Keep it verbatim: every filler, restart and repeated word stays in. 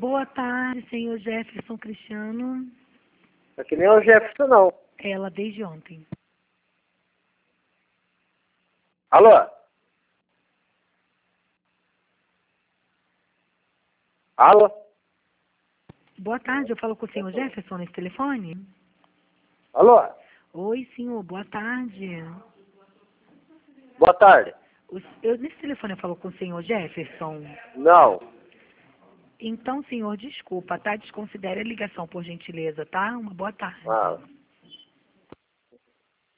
Boa tarde, senhor Jefferson Cristiano. É que nem o Jefferson, não. Ela desde ontem. Alô? Alô? Boa tarde, eu falo com o senhor Jefferson nesse telefone? Alô? Oi, senhor, boa tarde. Boa tarde. O- eu, nesse telefone eu falo com o senhor Jefferson? Não. Então, senhor, desculpa, tá? Desconsidere a ligação, por gentileza, tá? Uma boa tarde. Ah.